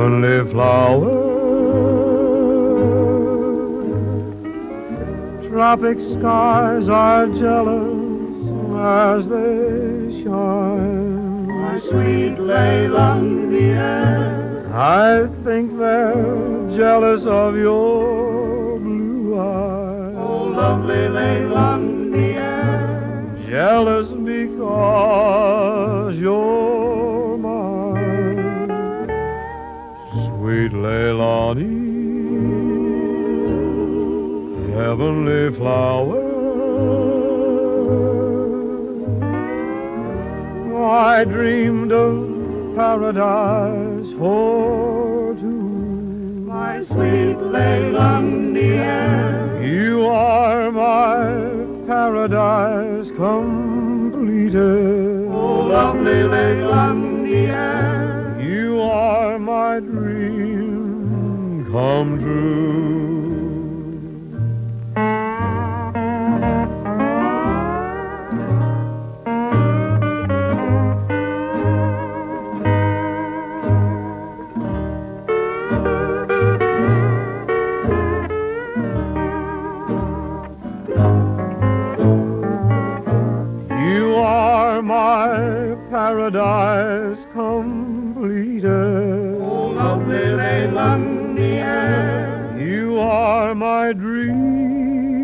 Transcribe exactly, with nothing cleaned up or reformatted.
heavenly flower. Tropic skies are jealous as they shine. My sweet Leilani, I think they're jealous of your blue eyes. oh lovely Leilani, Jealous because you're mine. Sweet Leilani, heavenly flower. I dreamed of paradise for two. my sweet Leilani, You are my paradise completed. oh lovely Leilani, You are my dream come true. You are my paradise completed. oh lovely Leilani, You are my dream